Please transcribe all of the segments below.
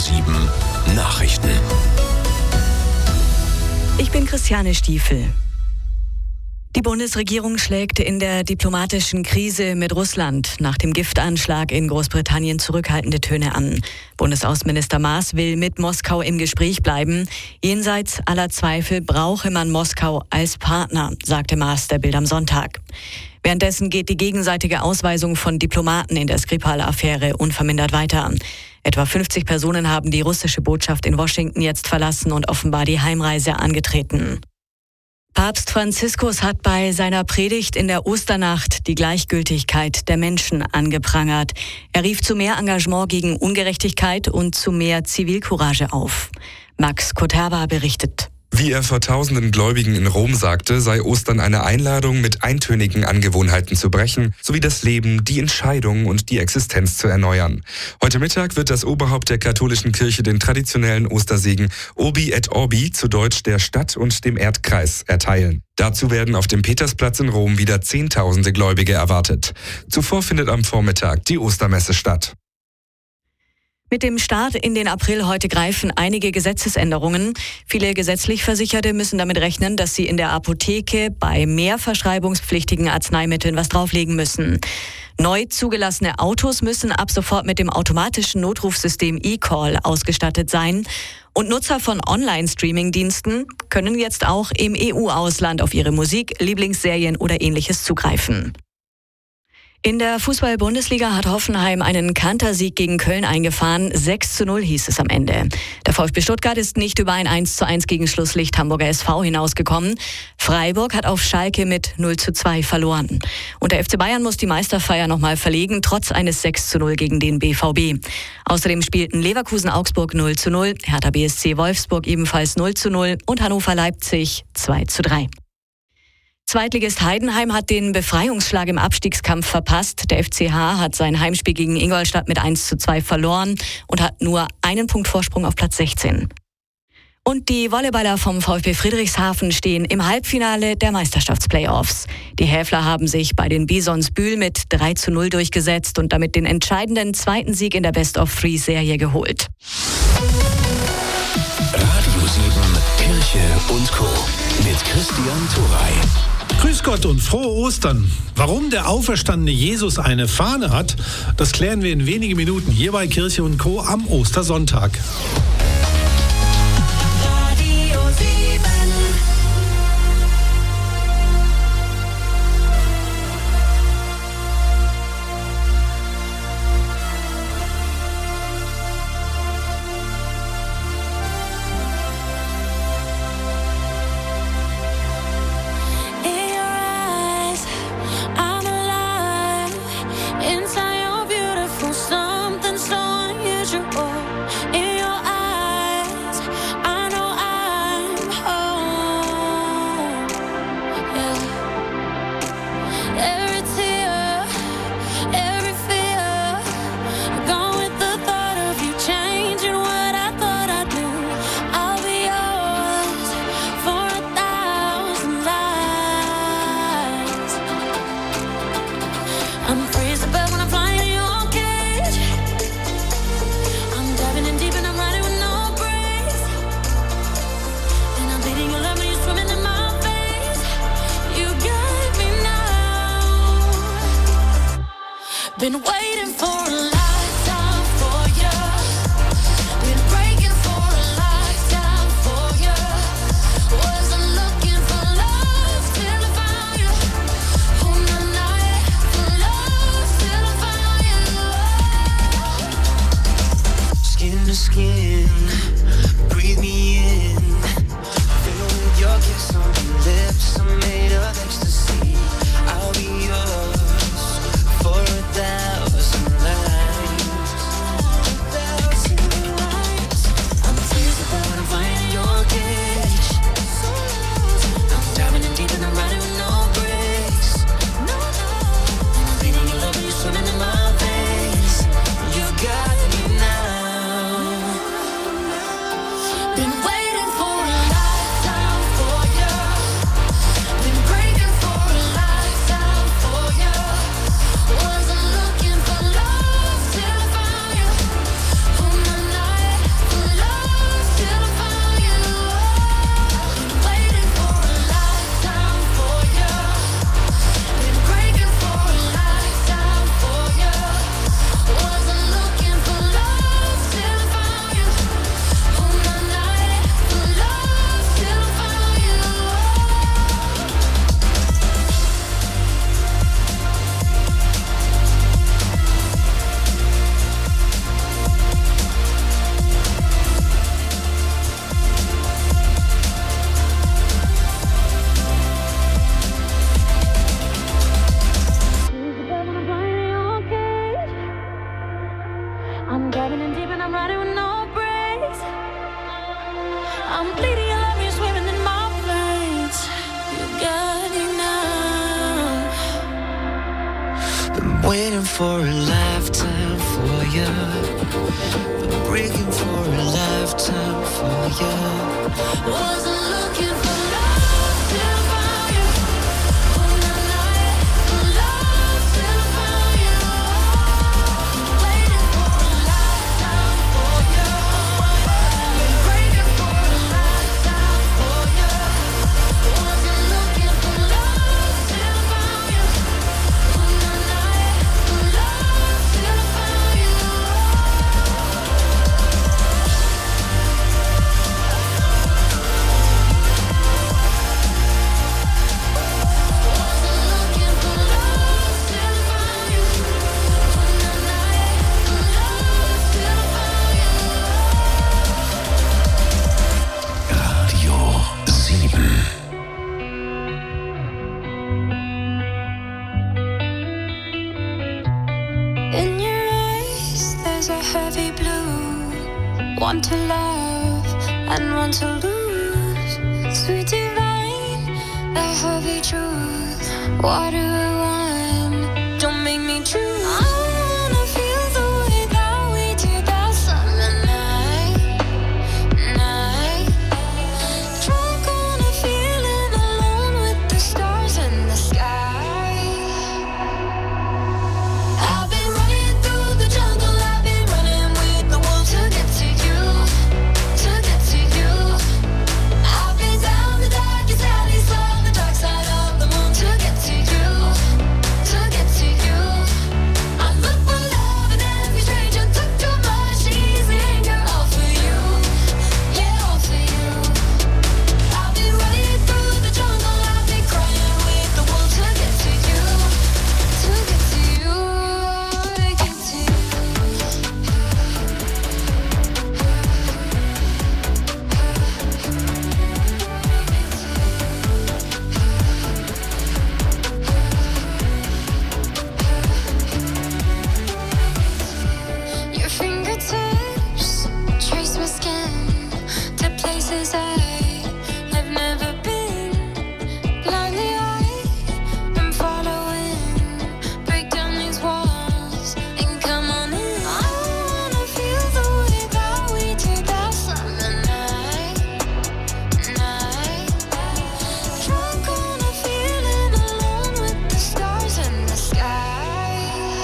7 Nachrichten. Ich bin Christiane Stiefel. Die Bundesregierung schlägt in der diplomatischen Krise mit Russland nach dem Giftanschlag in Großbritannien zurückhaltende Töne an. Bundesaußenminister Maas will mit Moskau im Gespräch bleiben. Jenseits aller Zweifel brauche man Moskau als Partner, sagte Maas der Bild am Sonntag. Währenddessen geht die gegenseitige Ausweisung von Diplomaten in der Skripal-Affäre unvermindert weiter. Etwa 50 Personen haben die russische Botschaft in Washington jetzt verlassen und offenbar die Heimreise angetreten. Papst Franziskus hat bei seiner Predigt in der Osternacht die Gleichgültigkeit der Menschen angeprangert. Er rief zu mehr Engagement gegen Ungerechtigkeit und zu mehr Zivilcourage auf. Max Koterba berichtet. Wie er vor tausenden Gläubigen in Rom sagte, sei Ostern eine Einladung, mit eintönigen Angewohnheiten zu brechen, sowie das Leben, die Entscheidung und die Existenz zu erneuern. Heute Mittag wird das Oberhaupt der katholischen Kirche den traditionellen Ostersegen Urbi et Orbi, zu Deutsch der Stadt und dem Erdkreis, erteilen. Dazu werden auf dem Petersplatz in Rom wieder Zehntausende Gläubige erwartet. Zuvor findet am Vormittag die Ostermesse statt. Mit dem Start in den April heute greifen einige Gesetzesänderungen. Viele gesetzlich Versicherte müssen damit rechnen, dass sie in der Apotheke bei mehr verschreibungspflichtigen Arzneimitteln was drauflegen müssen. Neu zugelassene Autos müssen ab sofort mit dem automatischen Notrufsystem eCall ausgestattet sein. Und Nutzer von Online-Streaming-Diensten können jetzt auch im EU-Ausland auf ihre Musik, Lieblingsserien oder Ähnliches zugreifen. In der Fußball-Bundesliga hat Hoffenheim einen Kantersieg gegen Köln eingefahren. 6:0 hieß es am Ende. Der VfB Stuttgart ist nicht über ein 1:1 gegen Schlusslicht Hamburger SV hinausgekommen. Freiburg hat auf Schalke mit 0:2 verloren. Und der FC Bayern muss die Meisterfeier nochmal verlegen, trotz eines 6:0 gegen den BVB. Außerdem spielten Leverkusen-Augsburg 0:0, Hertha BSC Wolfsburg ebenfalls 0:0 und Hannover-Leipzig 2:3. Zweitligist Heidenheim hat den Befreiungsschlag im Abstiegskampf verpasst. Der FCH hat sein Heimspiel gegen Ingolstadt mit 1:2 verloren und hat nur einen Punkt Vorsprung auf Platz 16. Und die Volleyballer vom VfB Friedrichshafen stehen im Halbfinale der Meisterschaftsplayoffs. Die Häfler haben sich bei den Bisons Bühl mit 3:0 durchgesetzt und damit den entscheidenden zweiten Sieg in der Best-of-3-Serie geholt. Radio 7 Kirche und Co. mit Christian Turey. Grüß Gott und frohe Ostern. Warum der auferstandene Jesus eine Fahne hat, das klären wir in wenigen Minuten hier bei Kirche und Co. am Ostersonntag. Been waiting for a lifetime for you. Been breaking for a lifetime for you. Wasn't looking for love till I found you. Oh, no, not for love till I found you. Skin to skin, breathe me in. Feel your kiss on your lips, I'm made of ecstasy. I'll be yours for 1,000 lives. I'm crazy but I'm finding your cage. I'm diving in deep and I'm riding with no brakes. And I'm bleeding your love and you're swimming in my veins. You got me now. in deep and I'm riding with no brakes. I'm bleeding, you love me, swimming in my veins. You got it now. Been waiting for a lifetime for you. Been breaking for a lifetime for you. Wasn't looking for love till I found you. Oh, na, na, yeah. For love till I found you. Waiting for a lifetime for you. Been breaking for a lifetime for you. Wasn't looking for love till I found you. Oh, na, na, yeah. For love till I found you. Radio 7. In your eyes, there's a heavy blue. One to love and one to lose. Sweet divine, the heavy truth. What do I want? Don't make me choose. I wanna feel the way that we did that summer night. Drunk on a feeling alone with the stars in the sky. I've been running through the jungle, I've been running with the wolves to get to you, to get to you. I've been down the darkest alleys, on the dark side of the moon to get to you, to get to you. I look for love in every stranger, took too much easy anger, all for you, yeah, all for you. I've been running through the jungle, I've been crying with the wolves to get to you, to get to you, to get to you. Your fingertips trace my skin to places I've never been. Blindly I'm following. Break down these walls and come on in. I wanna feel the way that we did that summer night. Drunk on a feeling alone with the stars in the sky.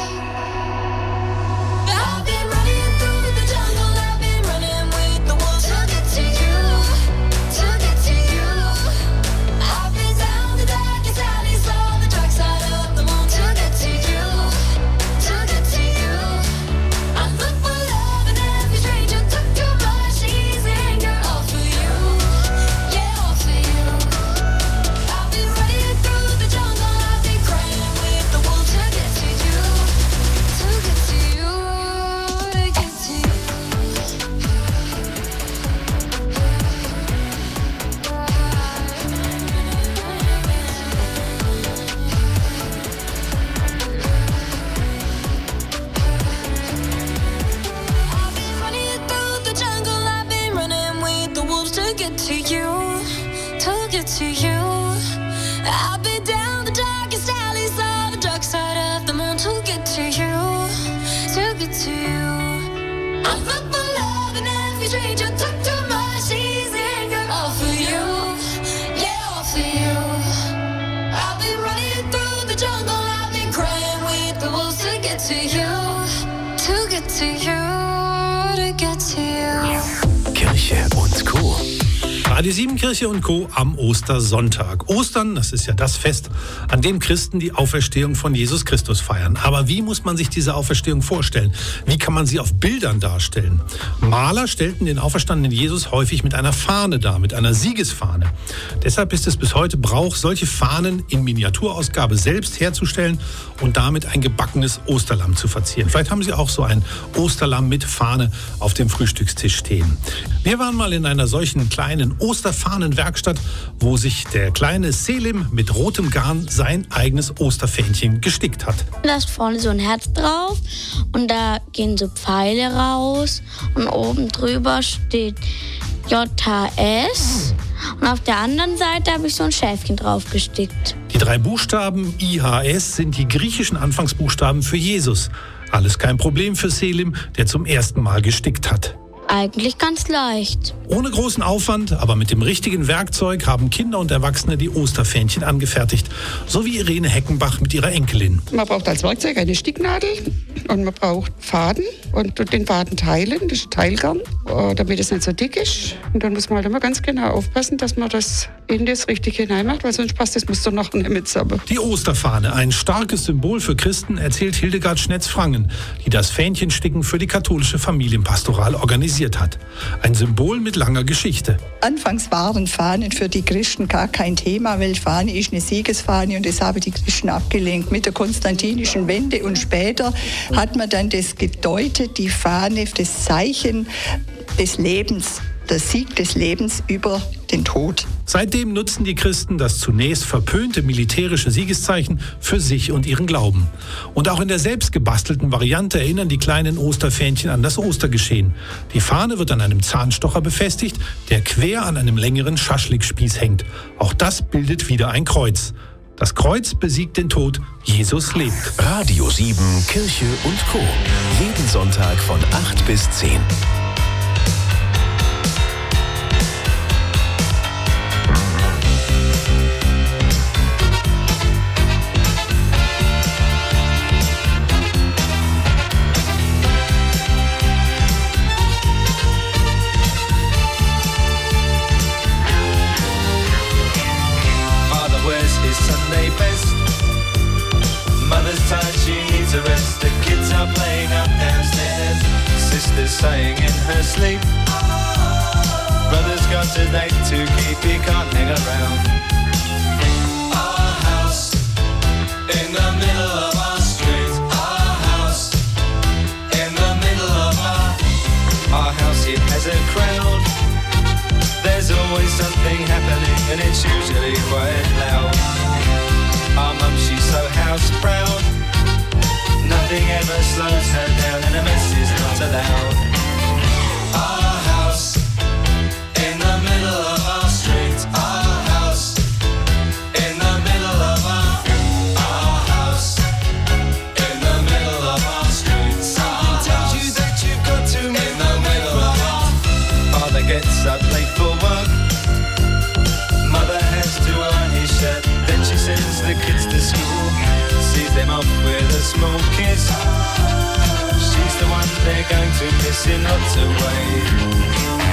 I've been running through the jungle, I've been running with the wolves to get to you, to get to you. I've been down the darkest alleys, on the dark side of the moon to get to you, to get to you. I look for love in every stranger, took too much easy anger, all for you, yeah, all for you. I've been running through the jungle, I've been crying with the wolves to get to you, to get to you, to get to you. I've been running through the jungle, I've been running with the wolves to get to you, to get to you. I've been down the darkest alleys, on the dark side of the moon to get to you, to get to you. I look for love in every stranger, took too much easy anger, all for you, yeah, all for you. I've been running through the jungle, I've been crying with the wolves to get to you, to get to you, to get to you. Kirche und Co. Radio 7 Kirche und Co. am Ostersonntag. Ostern, das ist ja das Fest, an dem Christen die Auferstehung von Jesus Christus feiern. Aber wie muss man sich diese Auferstehung vorstellen? Wie kann man sie auf Bildern darstellen? Maler stellten den auferstandenen Jesus häufig mit einer Fahne dar, mit einer Siegesfahne. Deshalb ist es bis heute Brauch, solche Fahnen in Miniaturausgabe selbst herzustellen und damit ein gebackenes Osterlamm zu verzieren. Vielleicht haben Sie auch so ein Osterlamm mit Fahne auf dem Frühstückstisch stehen. Wir waren mal in einer solchen kleinen Osterfahnenwerkstatt, wo sich der kleine Selim mit rotem Garn sein eigenes Osterfähnchen gestickt hat. Da ist vorne so ein Herz drauf und da gehen so Pfeile raus und oben drüber steht JHS und auf der anderen Seite habe ich so ein Schäfchen drauf gestickt. Die 3 Buchstaben IHS sind die griechischen Anfangsbuchstaben für Jesus. Alles kein Problem für Selim, der zum ersten Mal gestickt hat. Eigentlich ganz leicht. Ohne großen Aufwand, aber mit dem richtigen Werkzeug haben Kinder und Erwachsene die Osterfähnchen angefertigt. So wie Irene Heckenbach mit ihrer Enkelin. Man braucht als Werkzeug eine Sticknadel und man braucht Faden und den Faden teilen, das ist Teilgarn, damit es nicht so dick ist. Und dann muss man halt immer ganz genau aufpassen, dass man das in das Richtige hineinmacht, weil sonst passt das Muster noch nicht mit zusammen. Die Osterfahne, ein starkes Symbol für Christen, erzählt Hildegard Schnetz-Frangen, die das Fähnchensticken für die katholische Familienpastoral organisiert hat. Ein Symbol mit langer Geschichte. Anfangs waren Fahnen für die Christen gar kein Thema, weil Fahne ist eine Siegesfahne und das haben die Christen abgelehnt. Mit der konstantinischen Wende und später hat man dann das gedeutet, die Fahne, das Zeichen des Lebens, der Sieg des Lebens über den Tod. Seitdem nutzen die Christen das zunächst verpönte militärische Siegeszeichen für sich und ihren Glauben. Und auch in der selbstgebastelten Variante erinnern die kleinen Osterfähnchen an das Ostergeschehen. Die Fahne wird an einem Zahnstocher befestigt, der quer an einem längeren Schaschlikspieß hängt. Auch das bildet wieder ein Kreuz. Das Kreuz besiegt den Tod, Jesus lebt. Radio 7, Kirche und Co. Jeden Sonntag von 8 bis 10. Sunday best. Mother's tired, she needs a rest. The kids are playing up downstairs. Sister's sighing in her sleep. Brother's got a date to keep, he can't hang around. Our house in the middle of our street. Our house in the middle of our house. It has a crowd. There's always something happening and it's usually quite loud. Our mum, she's so house proud. Nothing ever slows her down and a mess is not allowed. Our house in the middle of our street. Our house in the middle of our house in the middle of our street. Something tells you that you've got to move in the middle of our. Father gets up late for work. Mother has to iron his shirt. Then she sends the kids to school, sees them off with a small kiss. She's the one they're going to miss in lots of ways.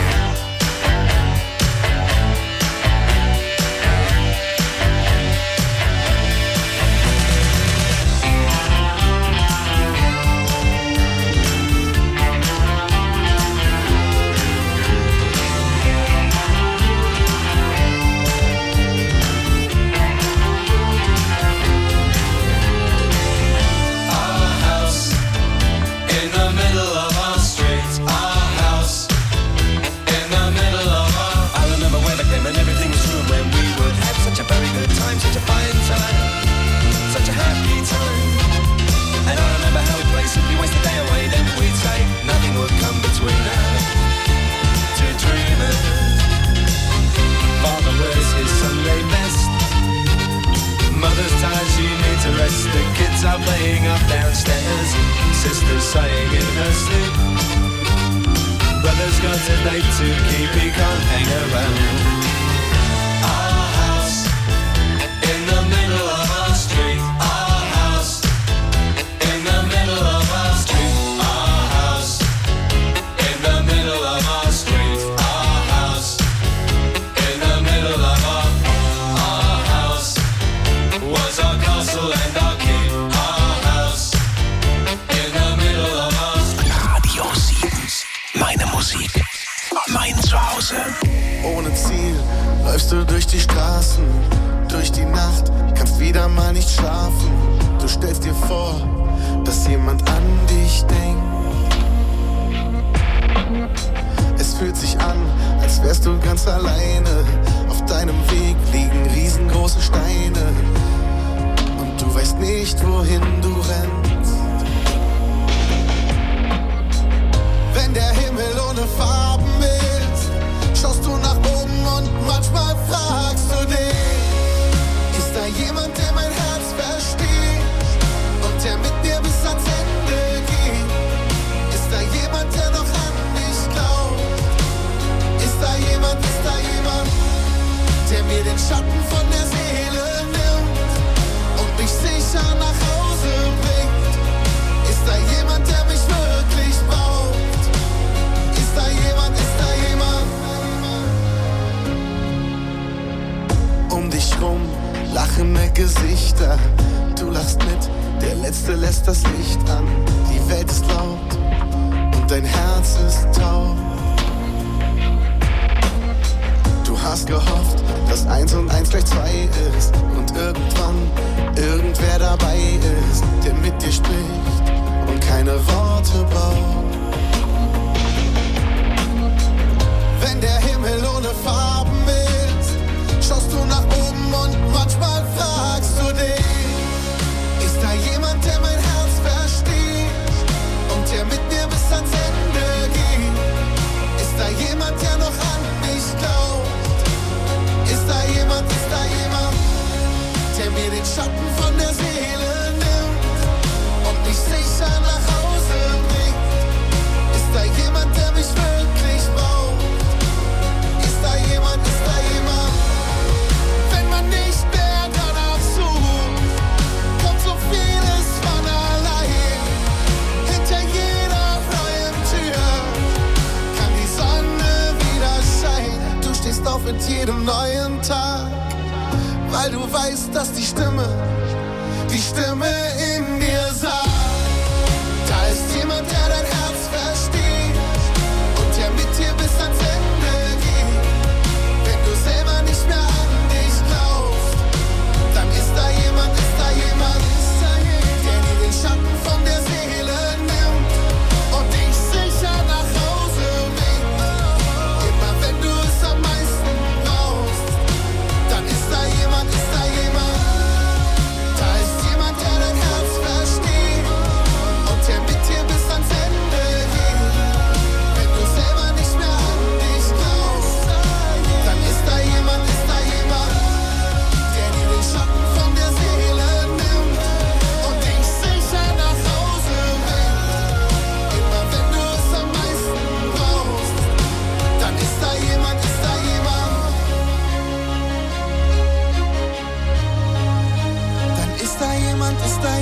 The kids are playing up downstairs. Sister's sighing in her sleep. Brother's got a date to keep, he can't hang around. Our house in the middle of our street. Our house in the middle of our street. Our house in the middle of our street. Our house in the middle of our house was our castle and our king. Our house in the middle of our street. Radio 7. Meine Musik. Mein Zuhause. Ohne Ziel läufst du durch die Straßen, durch die Nacht, kannst wieder mal nicht schlafen. Du stellst dir vor, dass jemand an dich denkt. Es fühlt sich an, als wärst du ganz alleine. Auf deinem Weg liegen riesengroße Steine und du weißt nicht, wohin du rennst. Wenn der Himmel ohne Farben ist, schaust du nach oben und manchmal fragst du dich, ist da jemand, der mein Herz versteht und der mit mir bis ans Ende geht? Ist da jemand, der noch an mich glaubt? Ist da jemand, der mir den Schatten von der Seele nimmt und mich sicher nach Hause bringt? Ist da jemand, der mich wirklich braucht? Ist da jemand, um dich rum lachende Gesichter, du lachst mit, der Letzte lässt das Licht an. Die Welt ist laut und dein Herz ist taub. Du hast gehofft, dass 1 und 1 gleich 2 ist und irgendwann irgendwer dabei ist, der mit dir spricht und keine Worte braucht. Wenn der Himmel ohne Farben ist, schaust du nach oben und manchmal fragst du dich, ist da jemand, der mein Herz versteht und der mit mir bis ans Ende geht? Ist da jemand, der noch an mich glaubt? Ist da jemand, der mir den Schatten von der Seele nimmt und mich sicher nach Hause bringt? Ist da jemand, der mich wirklich braucht? Ist da jemand, wenn man nicht mehr danach sucht, kommt so vieles von allein. Hinter jeder neuen Tür kann die Sonne wieder scheinen. Du stehst auf mit jedem neuen Tag, weil du weißt, dass die Stimme in dir sagt, da ist jemand, der dein Herz versteht und der mit dir bis ans Ende geht. Wenn du selber nicht mehr an dich glaubst, dann ist da jemand, der dir den Schatten von der Seele nimmt und dich sicher nach Hause bringt. Immer wenn du es am meisten brauchst, dann ist da jemand, da ist jemand, der dein Herz versteht und der mit dir bis ans Ende geht. Wenn du selber nicht mehr an dich glaubst, dann ist da jemand, der dir den Schatten von der Seele nimmt und dich sicher nach Hause bringt. Immer wenn du es am meisten brauchst, dann ist da jemand, dann ist da jemand,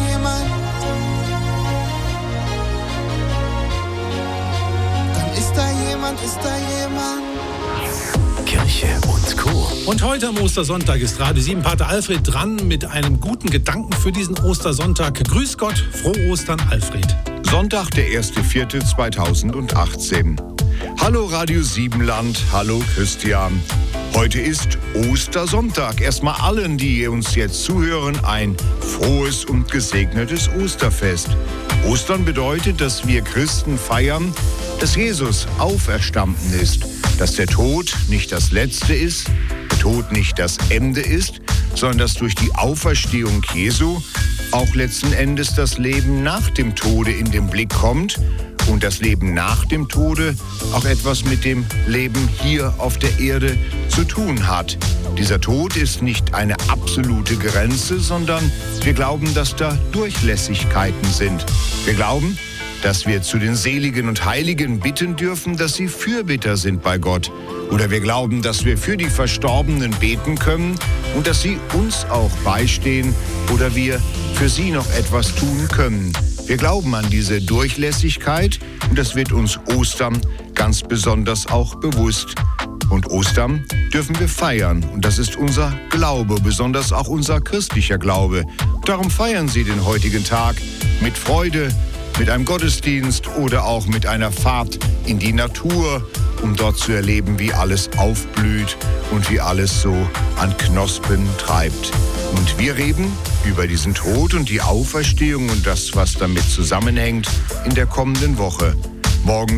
dann ist da jemand. Kirche und Co. Und heute am Ostersonntag ist Radio 7 Pater Alfred dran mit einem guten Gedanken für diesen Ostersonntag. Grüß Gott, frohe Ostern, Alfred. Sonntag, der 1.4.2018. Hallo Radio 7 Land, hallo Christian. Heute ist Ostersonntag. Erstmal allen, die uns jetzt zuhören, ein frohes und gesegnetes Osterfest. Ostern bedeutet, dass wir Christen feiern, dass Jesus auferstanden ist, dass der Tod nicht das Letzte ist, der Tod nicht das Ende ist, sondern dass durch die Auferstehung Jesu auch letzten Endes das Leben nach dem Tode in den Blick kommt und das Leben nach dem Tode auch etwas mit dem Leben hier auf der Erde zu tun hat. Dieser Tod ist nicht eine absolute Grenze, sondern wir glauben, dass da Durchlässigkeiten sind. Wir glauben, dass wir zu den Seligen und Heiligen bitten dürfen, dass sie Fürbitter sind bei Gott. Oder wir glauben, dass wir für die Verstorbenen beten können und dass sie uns auch beistehen oder wir für sie noch etwas tun können. Wir glauben an diese Durchlässigkeit und das wird uns Ostern ganz besonders auch bewusst. Und Ostern dürfen wir feiern und das ist unser Glaube, besonders auch unser christlicher Glaube. Darum feiern Sie den heutigen Tag mit Freude, mit einem Gottesdienst oder auch mit einer Fahrt in die Natur, um dort zu erleben, wie alles aufblüht und wie alles so an Knospen treibt. Und wir reden über diesen Tod und die Auferstehung und das, was damit zusammenhängt, in der kommenden Woche. Morgens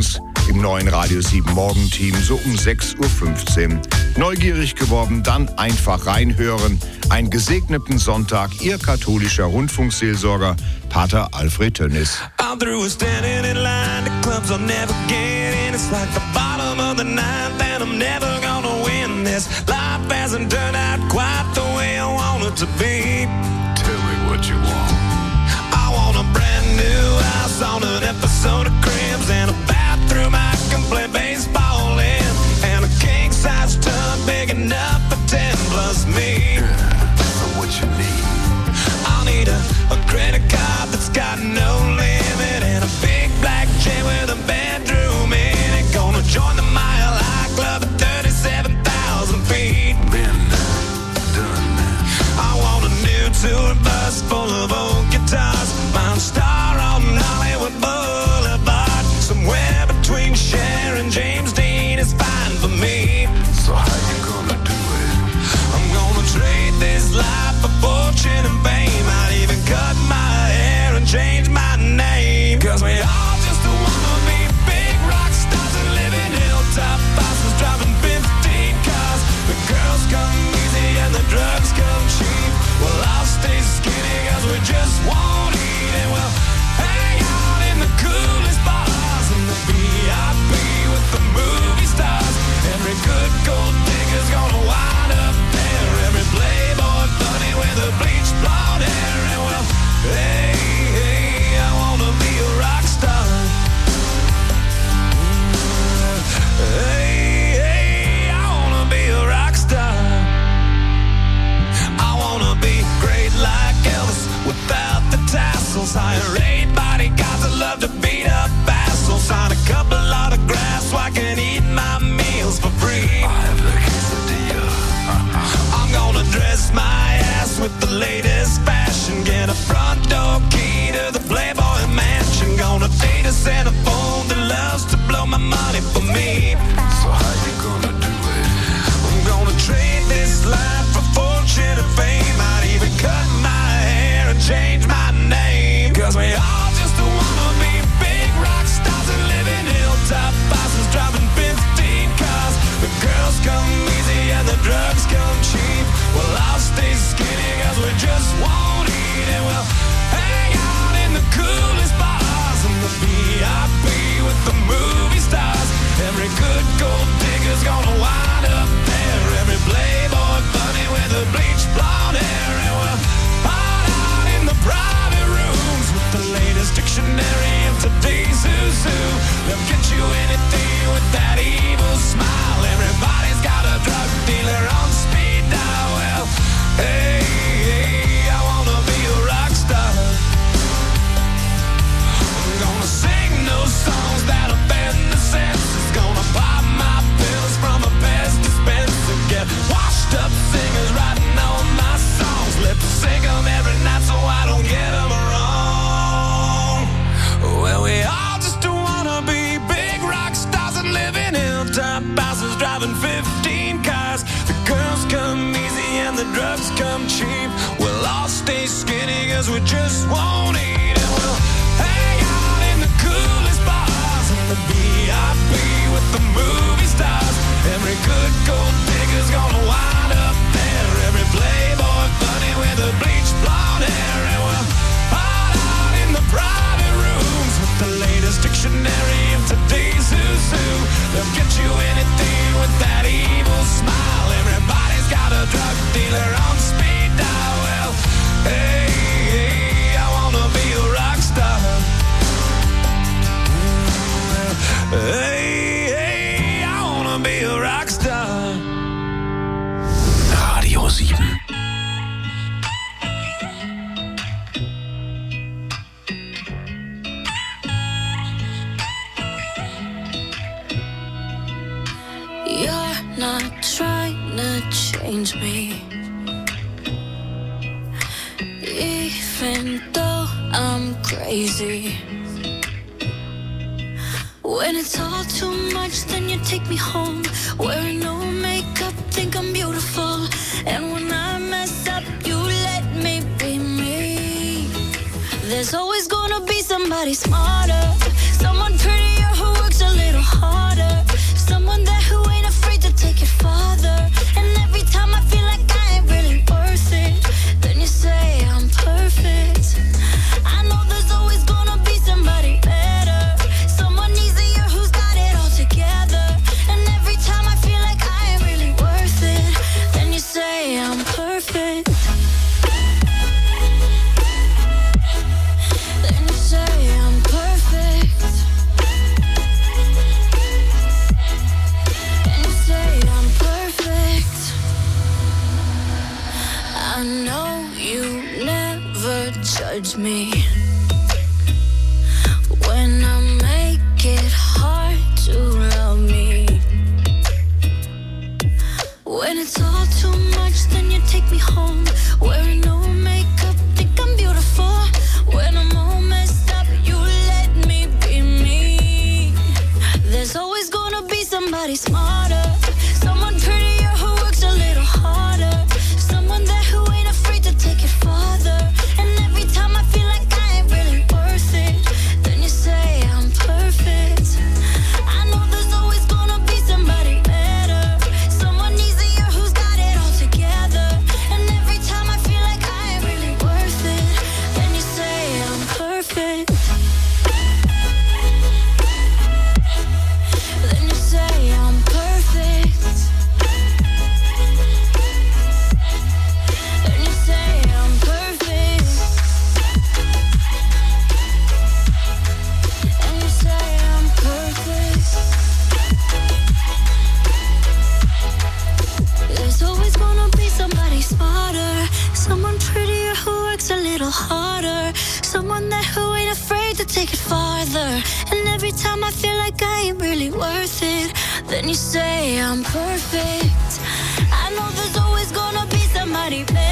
im neuen Radio 7 Morgenteam, so um 6.15 Uhr. Neugierig geworden, dann einfach reinhören. Einen gesegneten Sonntag, Ihr katholischer Rundfunkseelsorger, Pater Alfred Tönnis. I'm through standing in line, the clubs I'll never get in. It's like the bottom of the ninth and I'm never gonna win this. Life hasn't turned out quite the way I want it to be. Tell me what you want. I want a brand new house on an episode of Cribs and a bathroom I can play baseball in, and a king-size tub big enough for 10 plus me. So what you need? I'll need a credit card that's got no limit and a big black jet with a bedroom in it. Gonna join the Mile High Club at 37,000 feet. Been done. I want a new tour bus full of old guitars, my star on Hollywood Boulevard. Somewhere between Cher and James Dean is fine for me. So how you gonna do it? I'm gonna trade this life for fortune and fame. I'd even cut my hair and change my name. Cause we all just wanna be big rock stars and live in hilltop houses, driving 15 cars. The girls come easy and the drugs come cheap. Well, I'll stay skinny cause we just won't eat, and we'll hang out in the coolest bars in the VIP with the movie stars. Every good gold digger's gonna wind up there. Every playboy bunny with a bleached blonde hair. And well, hey, I wanna be a rock star. Hey, I wanna be a rock star. I wanna be great like Elvis without the tassels. Hire 8 bodyguards that love to beat up assholes. Sign a couple autographs so I can eat my meals for free. I have the quesadilla. I'm gonna dress my ass with the latest fashion. Get a front door key to the Playboy Mansion. Gonna date a centerfold that loves to blow my money for me. So how you gonna do it? I'm gonna trade this life for fortune and fame. I'd even cut my hair and change my name. Cause we all just wanna be big rock stars and live in hilltop houses, driving 15 cars. The girls come easy and the drugs come cheap. Well, I'll stay skinny cause we just won't eat, and we'll hang out in the coolest bars in the VIP with the movie stars. Every good gold digger's gonna wind up there. Every playboy bunny with a bleached blonde hair. And we'll hide out in the private rooms with the latest dictionary of today's who's who. They'll get you anything with that evil smile. Everybody's got a drug dealer on speed dial. Well, hey, I wanna be a rock star. I'm gonna sing those songs that offend the senses. Gonna pop my pills from a Pez dispenser. Get washed up singers writing all my songs. Lip sync 'em every night so I don't get 'em wrong. Well, we all just wanna be big rock stars and live in hilltop houses, driving 15 cars. The girls come easy and the drugs come cheap. We'll all stay skinny cause we just won't eat, and we'll hang out in the coolest bars in the VIP with the movie stars. Every good gold digger's gonna wind up there. Every playboy bunny with a bleached blonde hair. And we'll hide out in the private rooms with the latest dictionary of today's who's who. They'll get you anything with that evil smile. Everybody's got a drug dealer on speed dial. Well, hey, I wanna be a rock star. Hey, I wanna be a rock star. Radio 7. You're not trying to change me, even though I'm crazy. When it's all too much, then you take me home, wearing no makeup, think I'm beautiful. And when I mess up, you let me be me. There's always gonna be somebody smarter, someone prettier who works a little harder. towards me. When I make it hard to love me. When it's all too much, then you take me home. Wearing no makeup, think I'm beautiful. When I'm all messed up, you let me be me. There's always gonna be somebody smarter, someone prettier who works a little harder, someone there who ain't afraid to take it farther. And every time I feel like I ain't really worth it, then you say I'm perfect. I know there's always gonna be somebody better, someone easier who's got it all together. And every time I feel like I ain't really worth it, then you say I'm perfect. Then you say I'm perfect. Then you say I'm perfect. And you say I'm perfect. There's always gonna be somebody smarter, someone prettier who works a little harder, someone there who ain't afraid to take it farther. And every time I feel like I ain't really worth it, then you say I'm perfect. I know there's always gonna be somebody better,